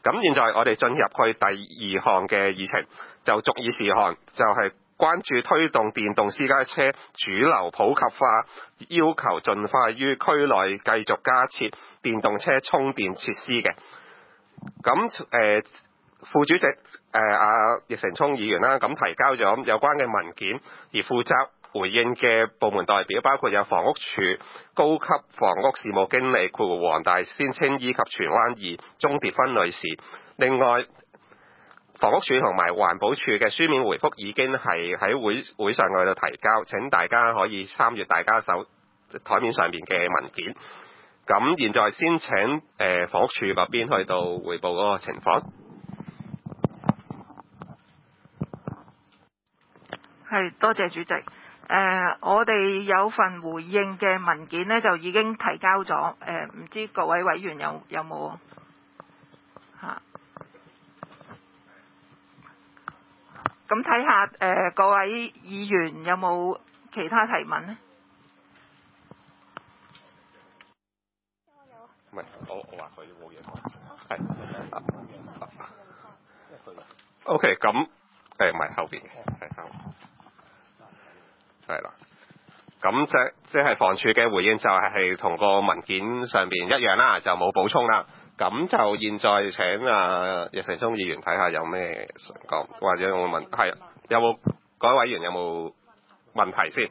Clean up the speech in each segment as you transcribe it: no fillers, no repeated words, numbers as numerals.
咁現在我哋進入去第2項嘅議程，就逐議事項，就係關注推動電動私家車主流普及化，要求盡快於區內繼續加設電動車充電設施嘅。咁副主席易成聰議員啦，咁提交咗有關嘅文件，而負責回應嘅部門代表包括有房屋署高級房屋事務經理黃大仙青衣及荃灣2鍾蝶芬女士。另外，房屋署同埋環保署嘅書面回覆已經係喺會上嗰度提交，請大家可以參閱大家台面上面嘅文件。咁現在先請房屋署嗰邊去到匯報嗰個情況。 係，多謝主席。我哋有份回應嘅文件呢，就已經提交咗。唔知各位委員有冇嚇？咁睇下各位議員有冇其他提問呢？ 唔係，我話佢冇嘢講。係。OK， 咁唔係後邊嘅，係後。係啦，咁即係房署嘅回應就係同個文件上邊一樣啦，就冇補充啦。咁就現在請易成聰議員睇下有咩想講，或者有冇問，係有冇各位委員有冇問題先？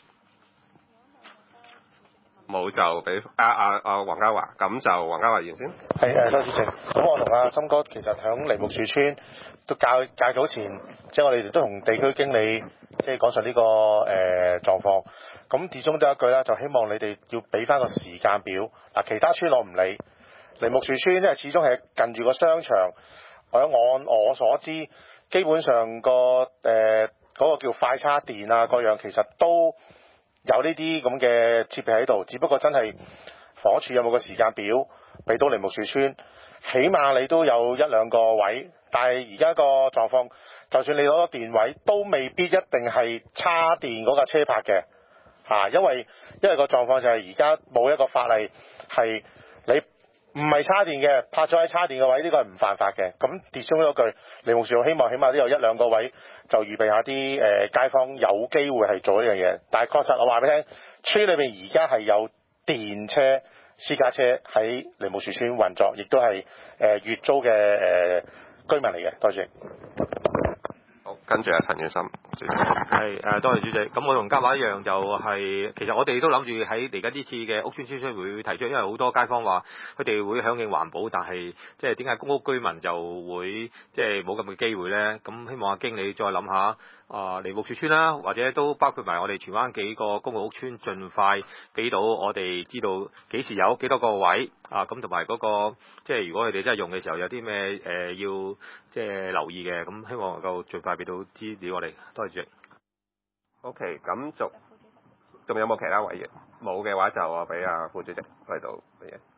冇就俾黃家華，咁就黃家華議員先。 係多謝主席。咁我同阿森哥其實響梨木樹村都較早前，即係我哋都同地區經理即係講述呢個狀況。咁始終都有一句啦，就希望你哋要俾翻個時間表。嗱，其他村我唔理，梨木樹村因為始終係近住個商場，或者按我所知，基本上嗰個叫快叉電啊，各樣其實都有呢啲咁嘅設備喺度，只不過真係房屋署有冇個時間表俾到梨木樹村，起碼你都有1-2個位，但係而家個狀況，就算你攞咗電位，都未必一定係叉電嗰架車泊嘅嚇，因為個狀況就係而家冇一個法例係你唔係叉電嘅，泊咗喺叉電嘅位，呢個係唔犯法嘅。咁跌鬆咗句，梨木樹希望起碼都有1-2個位，就預備下啲街坊有機會係做呢樣嘢。但係確實我話俾你聽，村裏面而家係有電車私家車喺梨木樹村運作，亦都係月租嘅居民嚟嘅。多謝。 好，跟住陳遠森。 係多謝主席。咁我同嘉華一樣，就係其實我哋都諗住喺嚟緊呢次嘅屋邨諮詢會提出，因為好多街坊話佢哋會響應環保，但係即係點解公屋居民就會即係冇咁嘅機會呢？咁希望阿經理再諗下梨木樹村啦，或者都包括埋我哋荃灣幾個公共屋邨，盡快俾到我哋知道幾時有幾多個位咁，同埋嗰個即係如果佢哋真係用嘅時候有啲咩要即係留意嘅，咁希望能夠盡快俾到資料我哋。多謝主席。 OK， 咁仲有冇其他委員？冇嘅話就我俾副主席嚟到嘅嘢。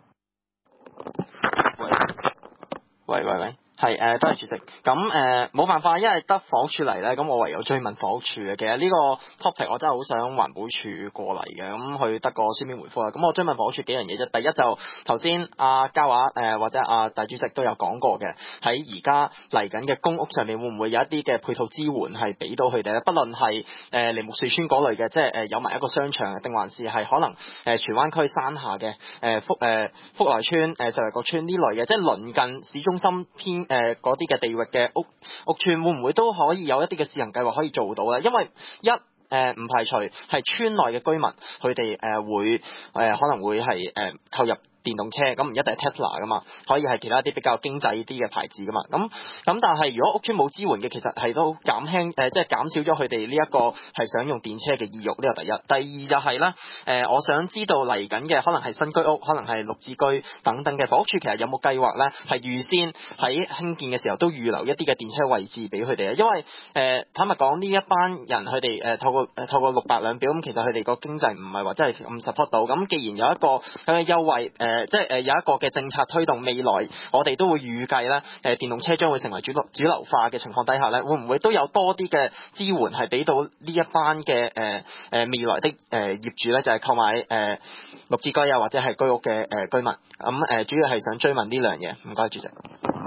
喂。係多謝主席。咁冇辦法，因為得房屋署嚟咧，咁我唯有追問房屋署嘅。其實呢個 topic 我真係好想環保署過嚟嘅，咁佢得個書面回覆啦。咁我追問房屋署幾樣嘢啫。第一就頭先嘉華或者大主席都有講過嘅，喺而家嚟緊嘅公屋上面會唔會有一啲嘅配套支援係俾到佢哋咧？不論係梨木樹村嗰類嘅，即係有埋一個商場，定還是係可能荃灣區山下嘅福來村、石圍角村呢類嘅，即係鄰近市中心偏嗰啲嘅地域嘅屋邨，會唔會都可以有一啲嘅試行計劃可以做到咧？因為唔排除係村內嘅居民，佢哋會可能會係購入電動車，咁唔一定係 Tesla 噶嘛，可以係其他啲比較經濟啲嘅牌子噶嘛。咁但係如果屋邨冇支援嘅，其實係都減輕即係減少咗佢哋呢一個係想用電車嘅意欲。呢個第一。第二就係咧我想知道嚟緊嘅可能係新居屋，可能係綠置居等等嘅房屋署，其實有冇計劃咧係預先喺興建嘅時候都預留一啲嘅電車位置俾佢哋啊？因為坦白講呢一班人佢哋透過600兩表，咁其實佢哋個經濟唔係話真係咁 support 到。咁既然有一個咁嘅優惠即係有一個嘅政策推動，未來我哋都會預計咧電動車將會成為主流化嘅情況底下咧，會唔會都有多啲嘅支援係俾到呢一班嘅未來的業主咧，就係購買綠置居或者係居屋嘅居民？咁主要係想追問呢兩樣嘢。唔該，主席。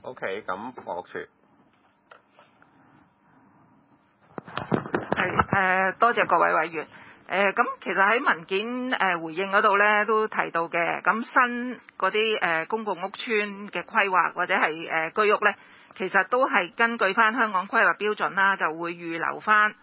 OK， 咁房屋署係多謝各位委員。咁其實喺文件回應嗰度咧都提到嘅，咁新嗰啲公共屋邨嘅規劃或者係居屋咧，其實都係根據翻香港規劃標準啦，就會預留翻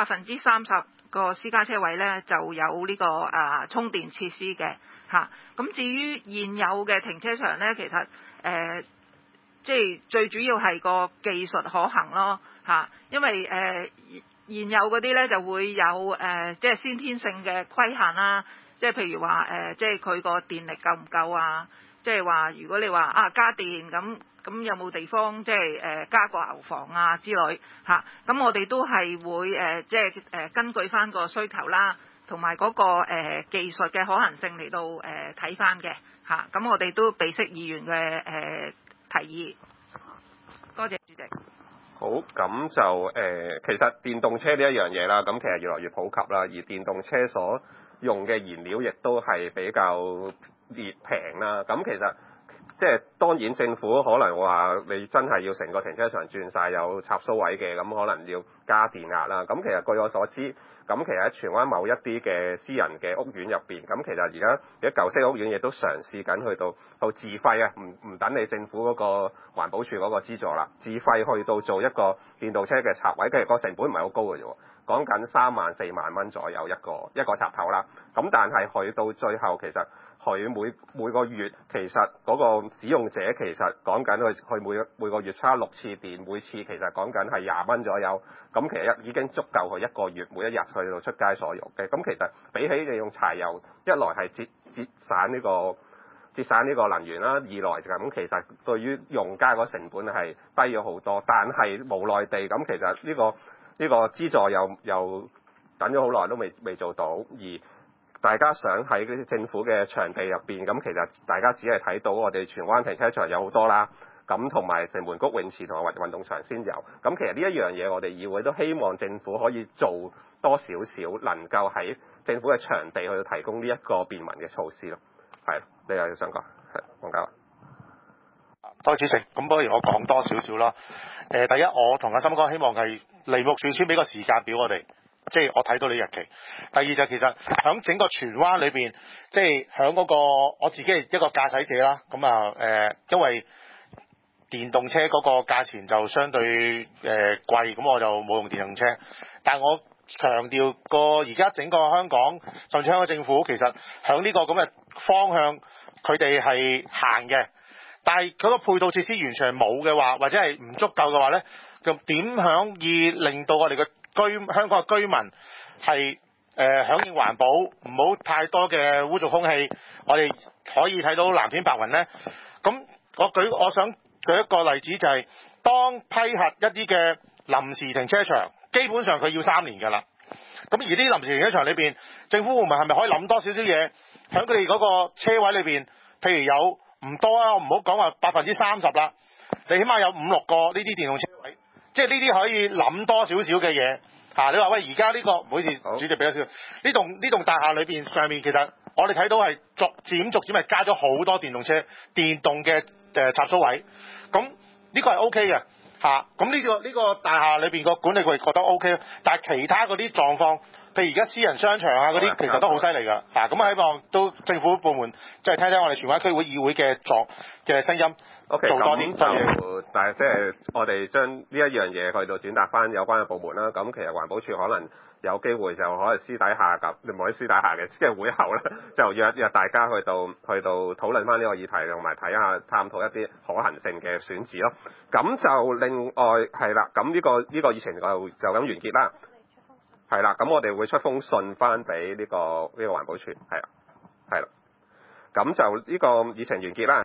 30%個私家車位咧就有呢個充電設施嘅嚇。咁至於現有嘅停車場咧，其實即係最主要係個技術可行咯嚇，因為現有嗰啲咧就會有即係先天性嘅規限啦，即係譬如話即係佢個電力夠唔夠啊？即係話如果你話加電咁有冇地方即係加個牛房啊之類嚇？咁我哋都係會即係根據翻個需求啦，同埋嗰個技術嘅可行性嚟到睇翻嘅嚇。咁我哋都備悉議員嘅提議。多謝主席。 好，咁就其實電動車呢一樣嘢啦，咁其實越來越普及啦，而電動車所用嘅燃料亦都係比較平啦。咁其實即係當然政府可能話你真係要成個停車場轉晒有插蘇位嘅，咁可能要加電壓啦。咁其實據我所知，咁其實喺荃灣某一啲嘅私人嘅屋苑入邊，咁其實而家舊式屋苑亦都嘗試緊去到自費啊，唔等你政府嗰個環保署嗰個資助啦，自費去到做一個電動車嘅插位，其實個成本唔係好高嘅啫，講緊3萬4萬蚊左右一個插頭啦。咁但係去到最後其實佢每個月其實嗰個使用者其實講緊佢每個月差6次電，每次其實講緊係20蚊左右，咁其實已經足夠佢一個月每一日去到出街所用嘅。咁其實比起你用柴油，一來係節省呢個能源啦，二來咁其實對於用家嗰成本係低咗好多，但係無奈地咁其實呢個資助又等咗好耐都未做到，而大家想喺嗰啲政府嘅場地入邊，咁其實大家只係睇到我哋荃灣停車場有好多啦，咁同埋城門谷泳池同埋運動場先有。咁其實呢一樣嘢，我哋議會都希望政府可以做多少少，能夠喺政府嘅場地去提供呢一個便民嘅措施咯。係，你又想講？係，黃家華。 多謝主席，咁不如我講多少少啦。第一，我同阿森哥希望係梨木樹村俾個時間表我哋。即係我睇到你日期。第二就其實喺整個荃灣裏邊，即係喺嗰個我自己係一個駕駛者啦。咁因為電動車嗰個價錢就相對貴，咁我就冇用電動車。但係我強調而家整個香港甚至香港政府其實喺呢個咁嘅方向，佢哋係行嘅。但係嗰個配套設施完全係冇嘅話，或者係唔足夠嘅話咧，咁點響以令到我哋嘅香港嘅居民係響應環保，唔好太多嘅污糟空氣，我哋可以睇到藍天白雲咧。咁我想舉一個例子，就係當批核一啲嘅臨時停車場，基本上佢要3年㗎啦。咁而啲臨時停車場裏邊，政府部門係咪可以諗多少少嘢，喺佢哋嗰個車位裏邊，譬如有唔多啊，我唔好講話30%啦，你起碼有5-6個呢啲電動車位。即係呢啲可以諗多少少嘅嘢嚇，你話喂，而家呢個唔好意思，主席俾咗少少，呢棟大廈裏邊上面其實我哋睇到係逐漸係加咗好多電動車、電動嘅插蘇位，咁呢個係 O K 嘅嚇。咁呢個大廈裏邊個管理局覺得 O K， 但係其他嗰啲狀況，譬如而家私人商場啊嗰啲，其實都好犀利㗎嚇。咁希望都政府部門即係聽聽我哋荃灣區會議會嘅聲音。 OK， 做多啲就但係即係我哋將呢一樣嘢去到轉達翻有關嘅部門啦。咁其實環保署可能有機會就可能私底下咁，唔可以私底下嘅，即係會後咧就約大家去到討論翻呢個議題，同埋睇下探討一啲可行性嘅選址咯。咁就另外係啦，咁呢個議程就咁完結啦。係啦，咁我哋會出封信翻俾呢個環保署，係啦。咁就呢個議程完結啦。